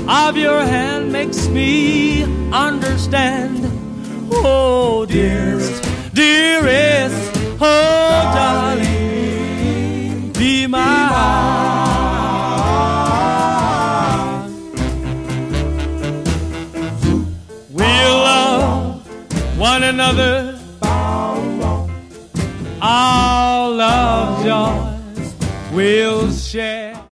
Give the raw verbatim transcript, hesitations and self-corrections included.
of your hand makes me understand. Oh, dearest, dearest, oh, darling, be my heart. We'll love one another, all love's yours we'll share.